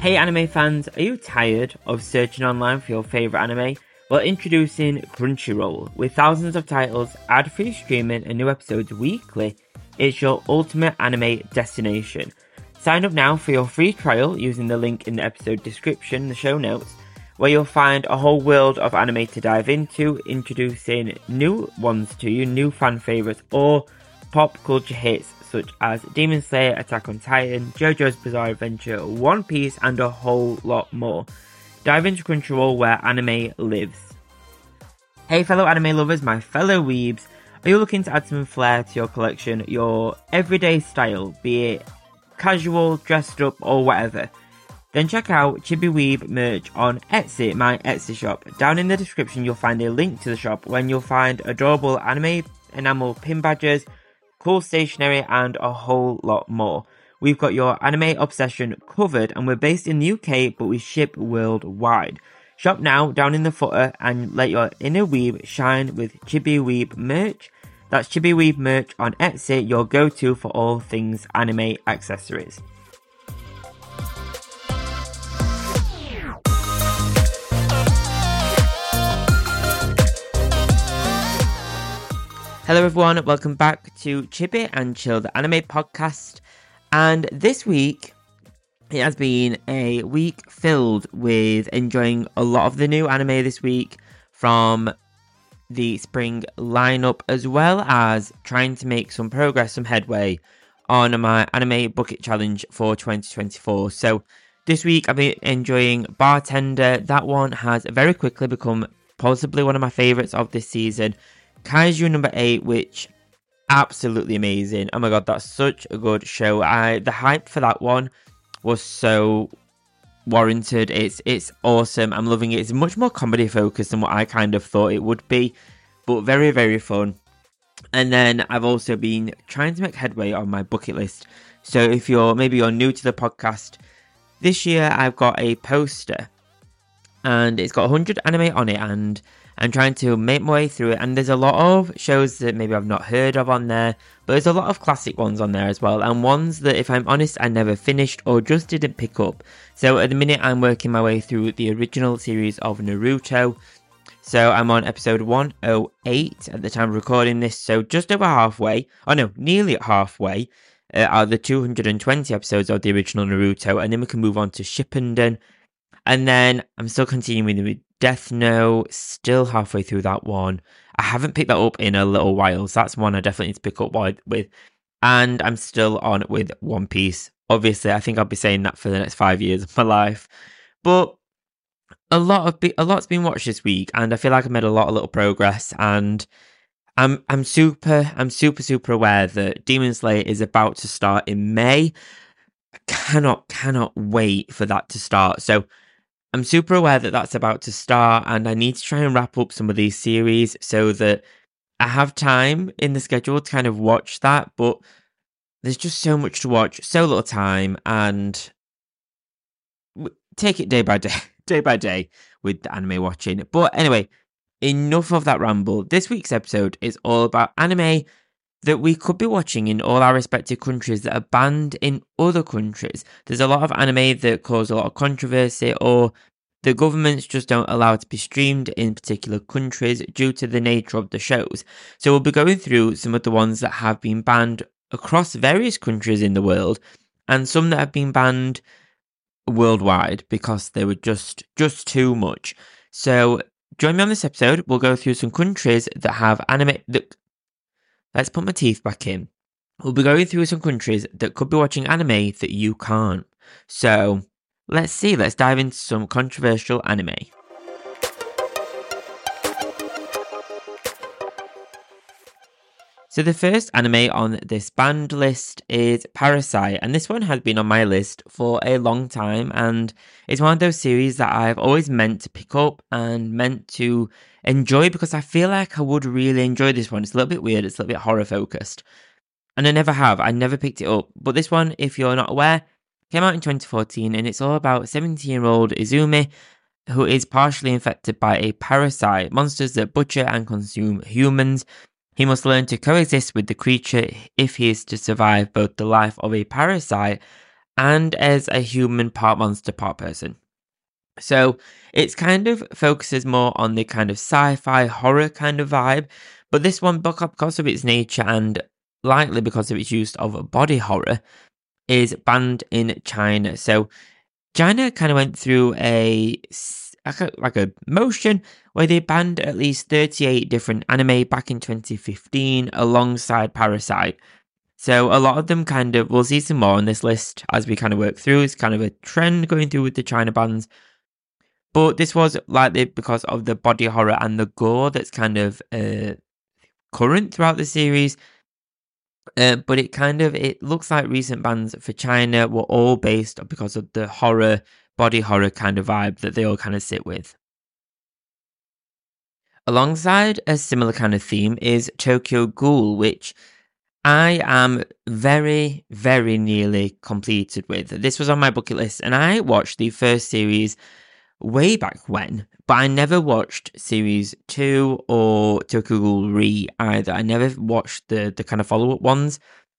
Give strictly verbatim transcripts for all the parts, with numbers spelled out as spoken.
Hey anime fans, are you tired of searching online for your favourite anime? Well, introducing Crunchyroll. With thousands of titles, ad-free streaming and new episodes weekly, it's your ultimate anime destination. Sign up now for your free trial using the link in the episode description, the show notes, where you'll find a whole world of anime to dive into, introducing new ones to you, new fan favourites, or pop culture hits such as Demon Slayer, Attack on Titan, JoJo's Bizarre Adventure, One Piece, and a whole lot more. Dive into Crunchyroll where anime lives. Hey fellow anime lovers, my fellow weebs, are you looking to add some flair to your collection, your everyday style, be it casual, dressed up, or whatever? Then check out Chibi Weeb merch on Etsy, my Etsy shop. Down in the description you'll find a link to the shop when you'll find adorable anime enamel pin badges, cool stationery, and a whole lot more. We've got your anime obsession covered, and we're based in the U K, but we ship worldwide. Shop now down in the footer and let your inner weeb shine with Chibi Weeb merch. That's Chibi Weeb merch on Etsy, your go-to for all things anime accessories. Hello everyone, welcome back to Chibi and Chill, the anime podcast. And this week, it has been a week filled with enjoying a lot of the new anime this week from the spring lineup, as well as trying to make some progress, some headway on my anime bucket challenge for twenty twenty-four. So this week I've been enjoying Bartender. That one has very quickly become possibly one of my favourites of this season. Kaiju number eight, which absolutely amazing. Oh my god, that's such a good show. I the hype for that one was so warranted. It's it's awesome. I'm loving it. It's much more comedy focused than what I kind of thought it would be, but very very fun. And then I've also been trying to make headway on my bucket list. So if you're maybe you're new to the podcast, this year I've got a poster and it's got one hundred anime on it, and I'm trying to make my way through it, and there's a lot of shows that maybe I've not heard of on there, but there's a lot of classic ones on there as well, and ones that, if I'm honest, I never finished or just didn't pick up. So at the minute, I'm working my way through the original series of Naruto. So I'm on episode one oh eight at the time of recording this, so just over halfway, oh no, nearly at halfway, uh, are the two hundred twenty episodes of the original Naruto, and then we can move on to Shippuden. And then I'm still continuing with Death Note, still halfway through that one. I haven't picked that up in a little while, so that's one I definitely need to pick up with. And I'm still on with One Piece. Obviously, I think I'll be saying that for the next five years of my life. But a lot of be- a lot's been watched this week, and I feel like I've made a lot of little progress. And I'm I'm super I'm super super aware that Demon Slayer is about to start in May. I cannot cannot wait for that to start. So I'm super aware that that's about to start, and I need to try and wrap up some of these series so that I have time in the schedule to kind of watch that, but there's just so much to watch, so little time, and take it day by day, day by day with the anime watching. But anyway, enough of that ramble. This week's episode is all about anime that we could be watching in all our respective countries that are banned in other countries. There's a lot of anime that cause a lot of controversy, or the governments just don't allow it to be streamed in particular countries due to the nature of the shows. So we'll be going through some of the ones that have been banned across various countries in the world, and some that have been banned worldwide because they were just just too much. So join me on this episode. We'll go through some countries that have anime that... Let's put my teeth back in. We'll be going through some countries that could be watching anime that you can't. So, let's see. Let's dive into some controversial anime. So the first anime on this banned list is Parasyte, and this one has been on my list for a long time, and it's one of those series that I've always meant to pick up and meant to enjoy because I feel like I would really enjoy this one. It's a little bit weird, it's a little bit horror focused, and I never have, I never picked it up. But this one, if you're not aware, came out in twenty fourteen, and it's all about seventeen-year-old Izumi, who is partially infected by a parasite, monsters that butcher and consume humans. He must learn to coexist with the creature if he is to survive both the life of a parasite and as a human part monster, part person. So it's kind of focuses more on the kind of sci-fi horror kind of vibe, but this one, because of its nature and likely because of its use of body horror, is banned in China. So China kind of went through a like a, like a motion where they banned at least thirty-eight different anime back in twenty fifteen alongside Parasite. So a lot of them kind of, we'll see some more on this list as we kind of work through. It's kind of a trend going through with the China bans. But this was likely because of the body horror and the gore that's kind of uh, current throughout the series. Uh, but it kind of, it looks like recent bans for China were all based because of the horror, body horror kind of vibe that they all kind of sit with. Alongside a similar kind of theme is Tokyo Ghoul, which I am very, very nearly completed with. This was on my bucket list, and I watched the first series way back when, but I never watched series two or Tokyo Ghoul Re either. I never watched the the kind of follow up ones,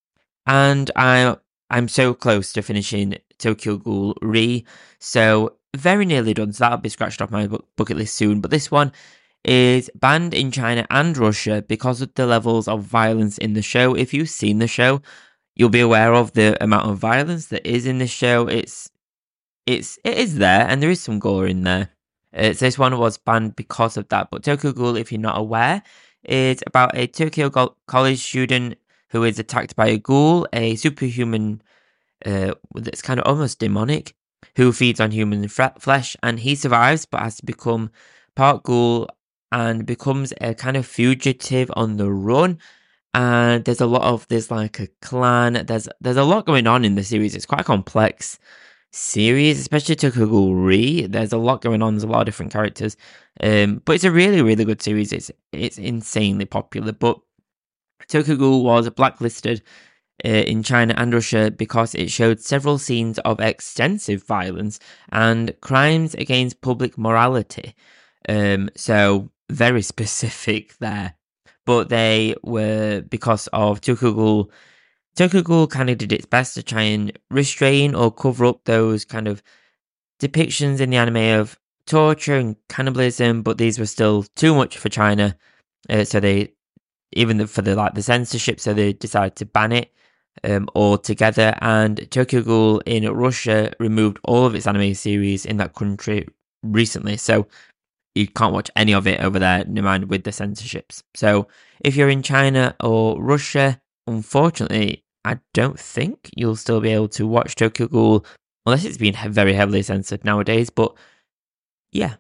and I I'm so close to finishing Tokyo Ghoul Re, so very nearly done. So that'll be scratched off my bucket list soon. But this one is banned in China and Russia because of the levels of violence in the show. If you've seen the show, you'll be aware of the amount of violence that is in the show. It's It's it is there, and there is some gore in there. Uh, so this one was banned because of that. But Tokyo Ghoul, if you're not aware, is about a Tokyo go- college student who is attacked by a ghoul, a superhuman uh, that's kind of almost demonic, who feeds on human f- flesh, and he survives, but has to become part ghoul and becomes a kind of fugitive on the run. And there's a lot of there's like a clan. There's there's a lot going on in the series. It's quite complex series, especially Tokyo Ghoul Re. There's a lot going on. There's a lot of different characters, um, but it's a really, really good series. It's it's insanely popular. But Tokyo Ghoul was blacklisted uh, in China and Russia because it showed several scenes of extensive violence and crimes against public morality. Um, so very specific there. But they were because of Tokyo Ghoul. Tokyo Ghoul kind of did its best to try and restrain or cover up those kind of depictions in the anime of torture and cannibalism, but these were still too much for China. Uh, so they, even the, for the like the censorship, so they decided to ban it um, altogether. And Tokyo Ghoul in Russia removed all of its anime series in that country recently, so you can't watch any of it over there, no mind with the censorships. So if you're in China or Russia, unfortunately, I don't think you'll still be able to watch Tokyo Ghoul unless it's been very heavily censored nowadays. But yeah,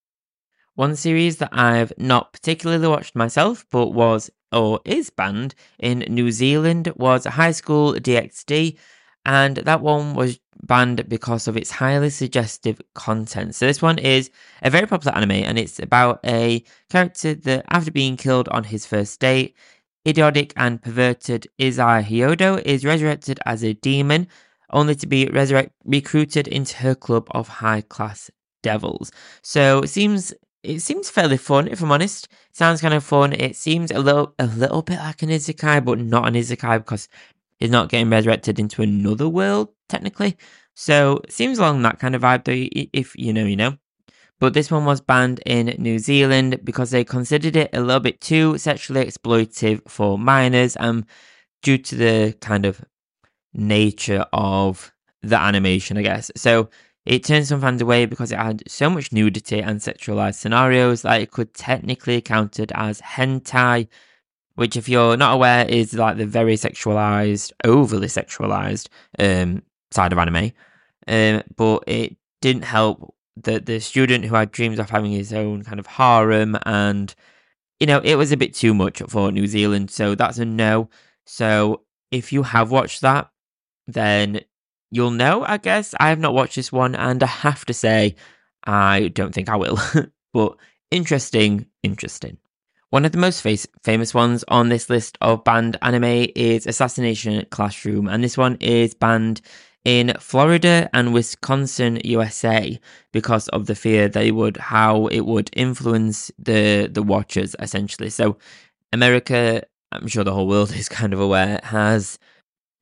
one series that I've not particularly watched myself, but was or is banned in New Zealand was High School D X D, and that one was banned because of its highly suggestive content. So this one is a very popular anime, and it's about a character that, after being killed on his first date, idiotic and perverted Izai Hyodo is resurrected as a demon, only to be resurrect- recruited into her club of high-class devils. So it seems it seems fairly fun, if I'm honest. It sounds kind of fun. It seems a little a little bit like an isekai, but not an isekai because he's not getting resurrected into another world, technically. So it seems along that kind of vibe, though, if you know, you know. But this one was banned in New Zealand because they considered it a little bit too sexually exploitive for minors, and um, due to the kind of nature of the animation, I guess. So it turned some fans away because it had so much nudity and sexualized scenarios that it could technically counted as hentai, which, if you're not aware, is like the very sexualized, overly sexualized um, side of anime. Um, but it didn't help the the student who had dreams of having his own kind of harem, and you know, it was a bit too much for New Zealand, so that's a no. So if you have watched that, then you'll know, I guess. I have not watched this one, and I have to say, I don't think I will. But interesting, interesting. One of the most face- famous ones on this list of banned anime is Assassination Classroom, and this one is banned in Florida and Wisconsin, U S A, because of the fear they would how it would influence the the watchers, essentially. So America, I'm sure the whole world is kind of aware, has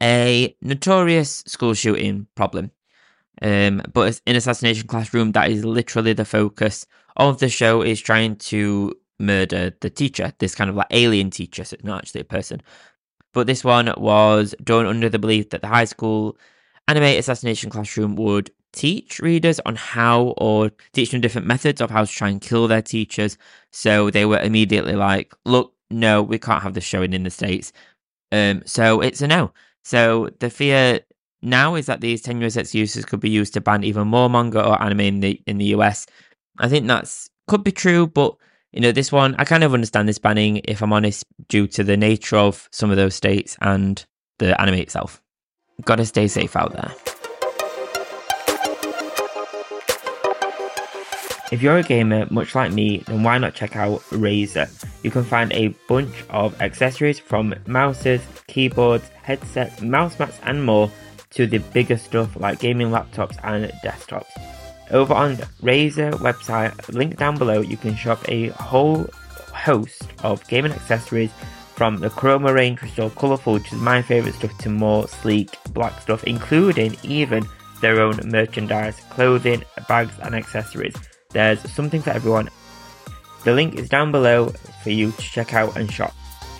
a notorious school shooting problem. Um, but in Assassination Classroom, that is literally the focus of the show, is trying to murder the teacher, this kind of like alien teacher, so it's not actually a person. But this one was done under the belief that the high school anime Assassination Classroom would teach readers on how, or teach them different methods of how to try and kill their teachers. So they were immediately like, look, no, we can't have this showing in the States. Um, so it's a no. So the fear now is that these tenuous excuses could be used to ban even more manga or anime in the in the U S. I think that's could be true, but you know, this one, I kind of understand this banning, if I'm honest, due to the nature of some of those states and the anime itself. Gotta stay safe out there. If you're a gamer, much like me, then why not check out Razer? You can find a bunch of accessories from mouses, keyboards, headsets, mouse mats and more to the bigger stuff like gaming laptops and desktops. Over on the Razer website, linked down below, you can shop a whole host of gaming accessories from the Chroma range, which is all colourful, which is my favourite stuff, to more sleek black stuff, including even their own merchandise, clothing, bags and accessories. There's something for everyone. The link is down below for you to check out and shop.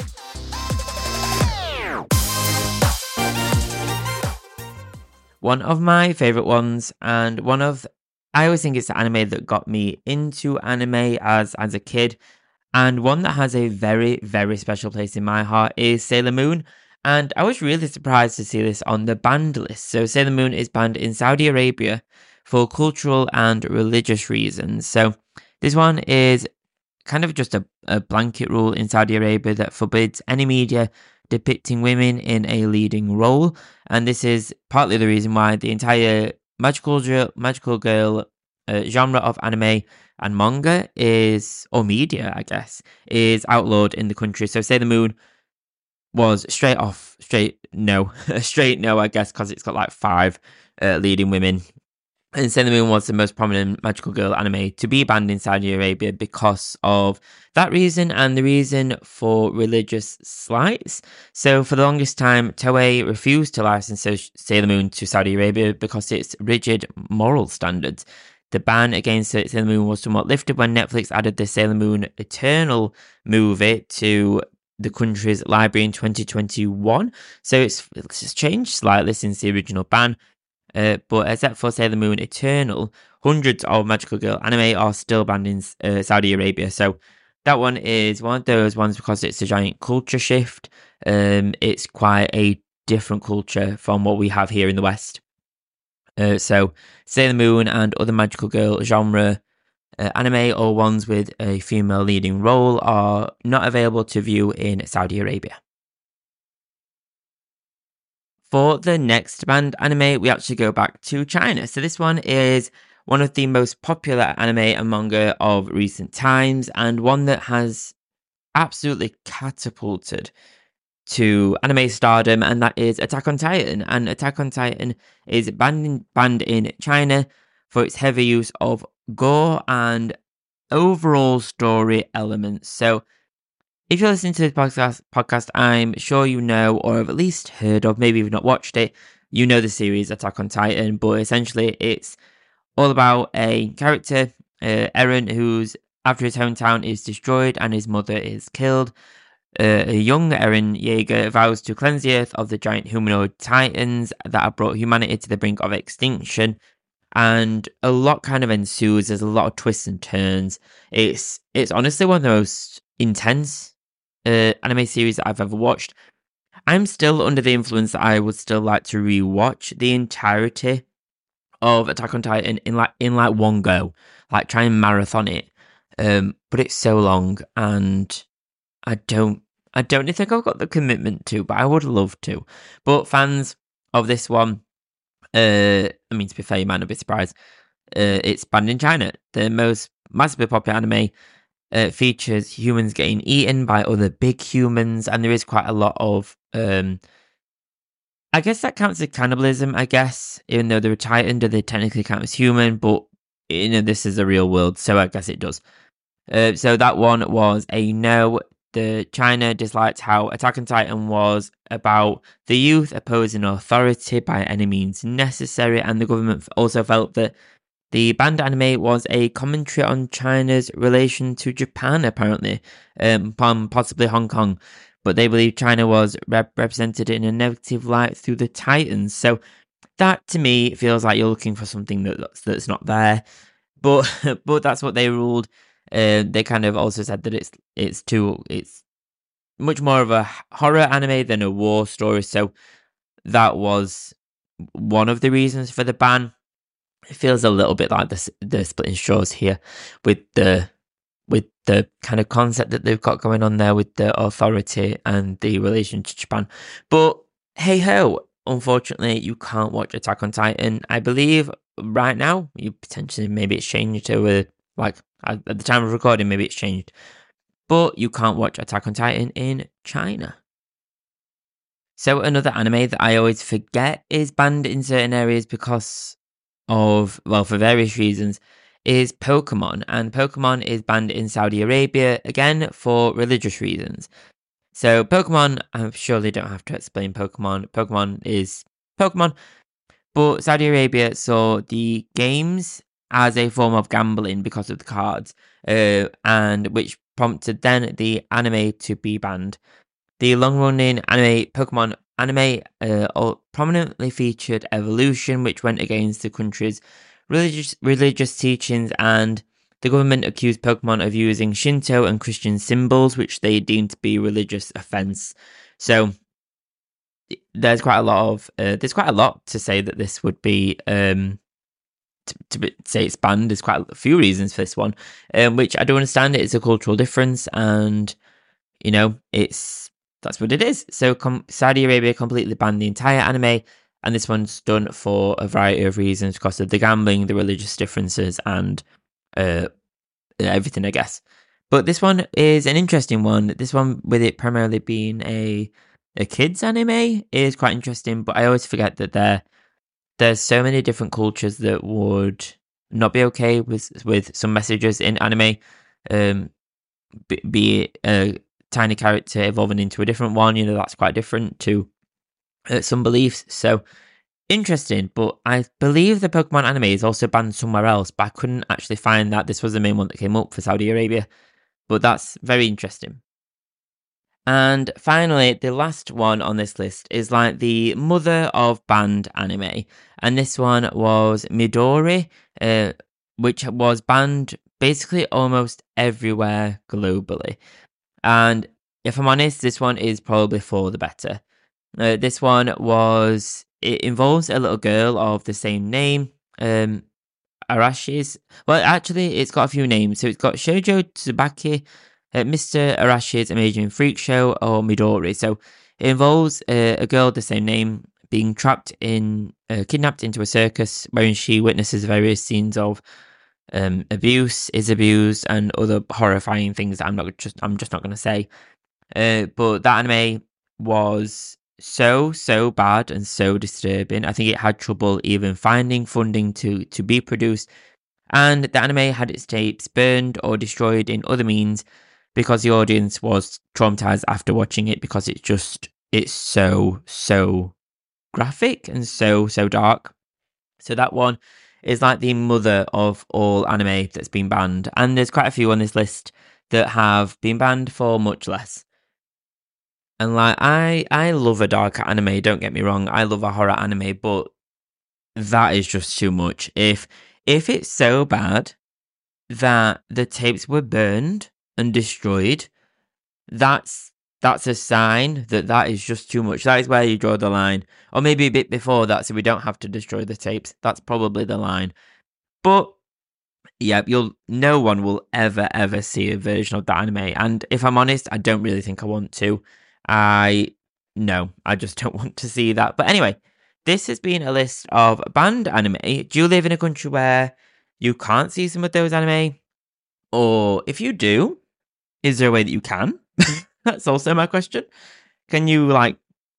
One of my favourite ones, and one of, I always think it's the anime that got me into anime as, as a kid, and one that has a very, very special place in my heart, is Sailor Moon. And I was really surprised to see this on the banned list. So Sailor Moon is banned in Saudi Arabia for cultural and religious reasons. So this one is kind of just a, a blanket rule in Saudi Arabia that forbids any media depicting women in a leading role. And this is partly the reason why the entire magical girl, magical girl uh, genre of anime and manga is, or media, I guess, is outlawed in the country. So Sailor Moon was straight off, straight no, straight no, I guess, because it's got like five uh, leading women. And Sailor Moon was the most prominent magical girl anime to be banned in Saudi Arabia because of that reason and the reason for religious slights. So for the longest time, Toei refused to license Sailor Moon to Saudi Arabia because of its rigid moral standards. The ban against Sailor Moon was somewhat lifted when Netflix added the Sailor Moon Eternal movie to the country's library in twenty twenty-one. So it's, it's changed slightly since the original ban. Uh, but except for Sailor Moon Eternal, hundreds of magical girl anime are still banned in uh, Saudi Arabia. So that one is one of those ones because it's a giant culture shift. Um, it's quite a different culture from what we have here in the West. Uh, so Sailor Moon and other magical girl genre uh, anime or ones with a female leading role are not available to view in Saudi Arabia. For the next banned anime, we actually go back to China. So this one is one of the most popular anime and manga of recent times, and one that has absolutely catapulted to anime stardom, and that is Attack on Titan. And Attack on Titan is banned in, banned in China for its heavy use of gore and overall story elements. So if you're listening to this podcast, podcast, I'm sure you know, or have at least heard of, maybe you've not watched it, you know the series Attack on Titan, but essentially it's all about a character, uh, Eren, who's, after his hometown is destroyed and his mother is killed, uh, a young Eren Yeager vows to cleanse the earth of the giant humanoid titans that have brought humanity to the brink of extinction, and a lot kind of ensues. There's a lot of twists and turns. It's, it's honestly one of the most intense Uh, anime series that I've ever watched. I'm still under the influence that I would still like to rewatch the entirety of Attack on Titan in like in like one go, like try and marathon it. Um, but it's so long, and I don't, I don't think I've got the commitment to, but I would love to. But fans of this one, uh, I mean, to be fair, you might not be surprised. Uh, it's banned in China, the most massively popular anime. Uh, features humans getting eaten by other big humans, and there is quite a lot of, um, I guess that counts as cannibalism, I guess, even though they're Titan, do they technically count as human, but, you know, this is a real world, so I guess it does. Uh, so that one was a no. the China disliked how Attack on Titan was about the youth opposing authority by any means necessary, and the government also felt that the banned anime was a commentary on China's relation to Japan, apparently, um, possibly Hong Kong, but they believe China was rep- represented in a negative light through the Titans. So that, to me, feels like you're looking for something that, that's, that's not there, but but that's what they ruled. Uh, they kind of also said that it's it's too it's much more of a horror anime than a war story, so that was one of the reasons for the ban. It feels a little bit like the the splitting straws here with the with the kind of concept that they've got going on there with the authority and the relation to Japan. But hey ho, unfortunately, you can't watch Attack on Titan. I believe right now, you potentially maybe it's changed to a, like at the time of recording, maybe it's changed. But you can't watch Attack on Titan in China. So another anime that I always forget is banned in certain areas because of, well, for various reasons, is Pokemon. And Pokemon is banned in Saudi Arabia, again, for religious reasons. So Pokemon, I surely don't have to explain Pokemon. Pokemon is Pokemon. But Saudi Arabia saw the games as a form of gambling because of the cards, uh, and which prompted then the anime to be banned. The long-running anime Pokemon anime uh, prominently featured evolution, which went against the country's religious religious teachings, and the government accused Pokemon of using Shinto and Christian symbols, which they deemed to be religious offense. So there's quite a lot of uh, there's quite a lot to say that this would be um, to, to be, say it's banned. There's quite a few reasons for this one, um, which I don't understand. It's a cultural difference, and you know it's. That's what it is. So com- Saudi Arabia completely banned the entire anime, and this one's done for a variety of reasons because of the gambling, the religious differences, and uh, everything, I guess. But this one is an interesting one. This one, with it primarily being a a kids anime, is quite interesting. But I always forget that there there's so many different cultures that would not be okay with with some messages in anime, um, be, be it a tiny character evolving into a different one, you know, that's quite different to uh, some beliefs. So interesting, but I believe the Pokemon anime is also banned somewhere else, but I couldn't actually find that. This was the main one that came up for Saudi Arabia, but that's very interesting. And finally, the last one on this list is like the mother of banned anime, and this one was Midori, uh, which was banned basically almost everywhere globally. And if I'm honest, this one is probably for the better. Uh, this one was, it involves a little girl of the same name, um, Arashi's. Well, actually, it's got a few names. So it's got Shoujo Tsubaki, uh, Mister Arashi's Amazing Freak Show, or Midori. So it involves uh, a girl of the same name being trapped in, uh, kidnapped into a circus, wherein she witnesses various scenes of Um, abuse, is abused, and other horrifying things that I'm not just I'm just not going to say. Uh, but that anime was so so bad and so disturbing. I think it had trouble even finding funding to to be produced, and the anime had its tapes burned or destroyed in other means because the audience was traumatized after watching it because it's just it's so so graphic and so so dark. So that one is like the mother of all anime that's been banned. And there's quite a few on this list that have been banned for much less. And like, I, I love a dark anime, don't get me wrong. I love a horror anime, but that is just too much. If, if it's so bad that the tapes were burned and destroyed, that's that's a sign that that is just too much. That is where you draw the line. Or maybe a bit before that, so we don't have to destroy the tapes. That's probably the line. But yeah, you'll no one will ever ever see a version of that anime. And if I'm honest, I don't really think I want to. I no, I just don't want to see that. But anyway, this has been a list of banned anime. Do you live in a country where you can't see some of those anime? Or if you do, is there a way that you can? That's also my question. Can you like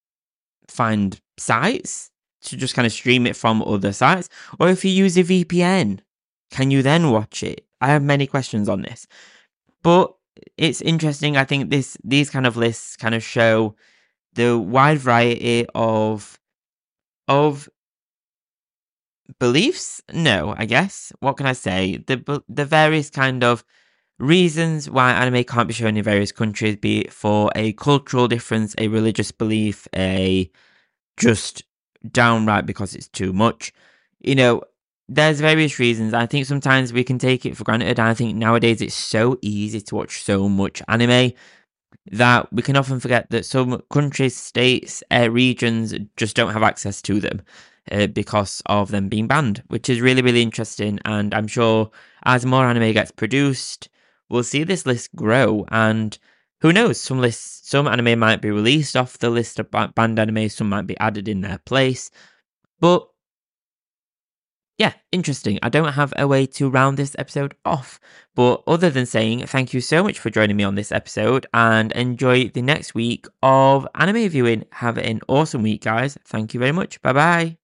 find sites to just kind of stream it from other sites? Or if you use a V P N, can you then watch it? I have many questions on this. But it's interesting. I think this these kind of lists kind of show the wide variety of of beliefs. No, I guess. What can I say? The the various kind of reasons why anime can't be shown in various countries, be it for a cultural difference, a religious belief, a just downright because it's too much. You know, there's various reasons. I think sometimes we can take it for granted. I think nowadays it's so easy to watch so much anime that we can often forget that some countries, states, uh, regions just don't have access to them uh, because of them being banned, which is really, really interesting. And I'm sure as more anime gets produced, we'll see this list grow. And who knows, some lists, some anime might be released off the list of banned anime, some might be added in their place. But yeah, interesting. I don't have a way to round this episode off, but other than saying thank you so much for joining me on this episode and enjoy the next week of anime viewing. Have an awesome week, guys. Thank you very much. Bye bye.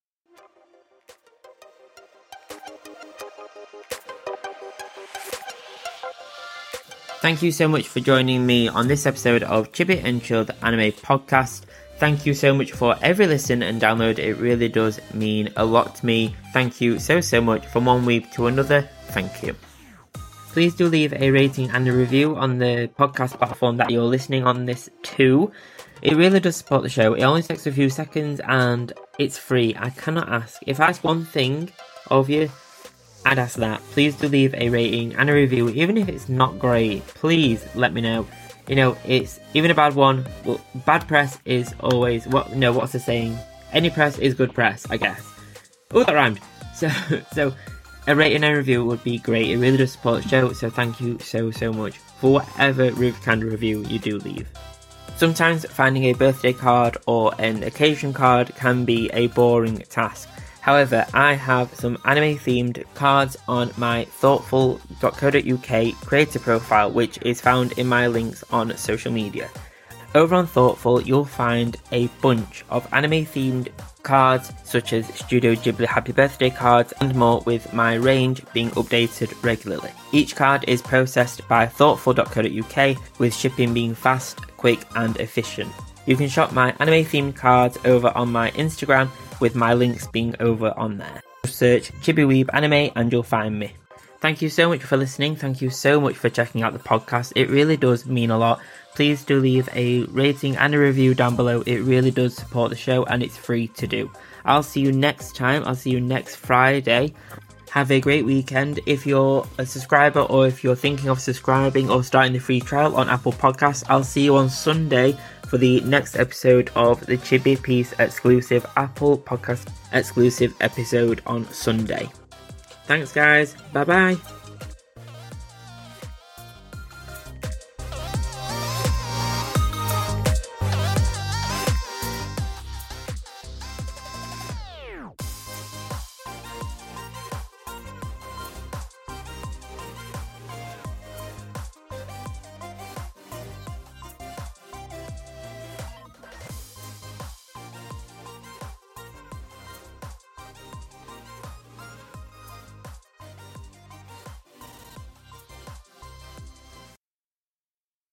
Thank you so much for joining me on this episode of Chibi and Chill, the Anime Podcast. Thank you so much for every listen and download. It really does mean a lot to me. Thank you so, so much. From one week to another, thank you. Please do leave a rating and a review on the podcast platform that you're listening on this to. It really does support the show. It only takes a few seconds and it's free. I cannot ask. If I ask one thing of you, I'd ask that. Please do leave a rating and a review. Even if it's not great, please let me know. You know, it's even a bad one. Well, bad press is always what? No, what's the saying? Any press is good press, I guess. Oh, that rhymed. So, so a rating and review would be great. It really does support the show. So, thank you so so much for whatever kind of review you do leave. Sometimes finding a birthday card or an occasion card can be a boring task. However, I have some anime-themed cards on my thoughtful dot co dot uk creator profile, which is found in my links on social media. Over on Thoughtful, you'll find a bunch of anime-themed cards, such as Studio Ghibli Happy Birthday cards and more, with my range being updated regularly. Each card is processed by thoughtful dot co dot uk, with shipping being fast, quick and efficient. You can shop my anime-themed cards over on my Instagram, with my links being over on there. Search Chibiweeb Anime and you'll find me. Thank you so much for listening. Thank you so much for checking out the podcast. It really does mean a lot. Please do leave a rating and a review down below. It really does support the show and it's free to do. I'll see you next time. I'll see you next Friday. Have a great weekend. If you're a subscriber or if you're thinking of subscribing or starting the free trial on Apple Podcasts, I'll see you on Sunday for the next episode of the Chibi Piece exclusive Apple Podcast exclusive episode on Sunday. Thanks guys. Bye bye.